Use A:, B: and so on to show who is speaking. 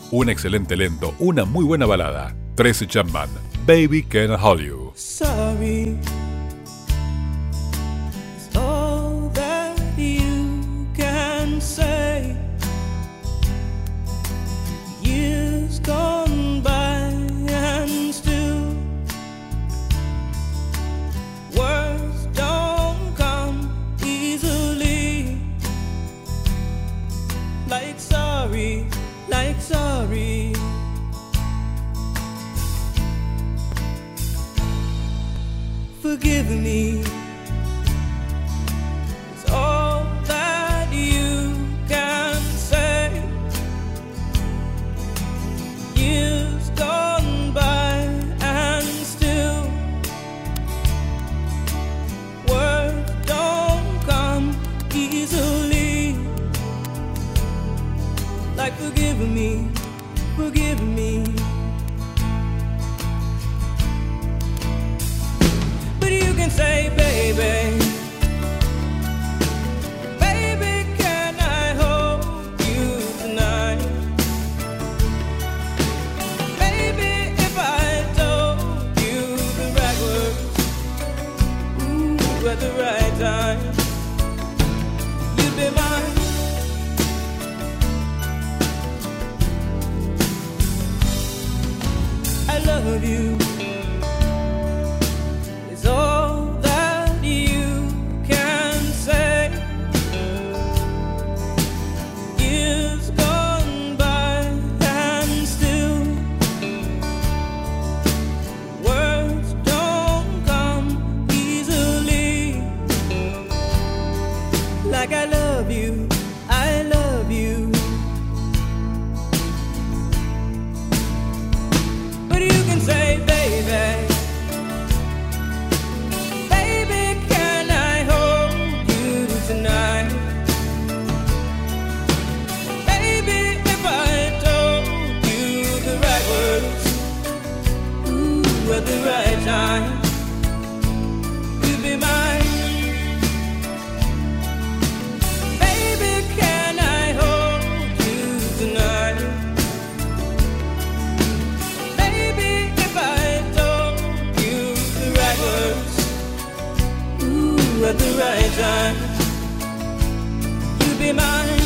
A: un excelente lento, una muy buena balada. Tracy Chapman, Baby Can I Hold You.
B: Sorry is all that you can say. Years gone by and still words don't come easily. Like sorry, like sorry. Forgive me, it's all that you can say. Years gone by and still words don't come easily. Like forgive me, forgive me. Say, baby, baby, can I hold you tonight? Baby, if I told you the right words, ooh, at the right time, you'd be mine. I love you. It's all like I love you, I love you. But you can say, baby, baby, can I hold you tonight? Baby, if I told you the right words, ooh, at the right time, you'd be mine. At the right time, you'd be mine.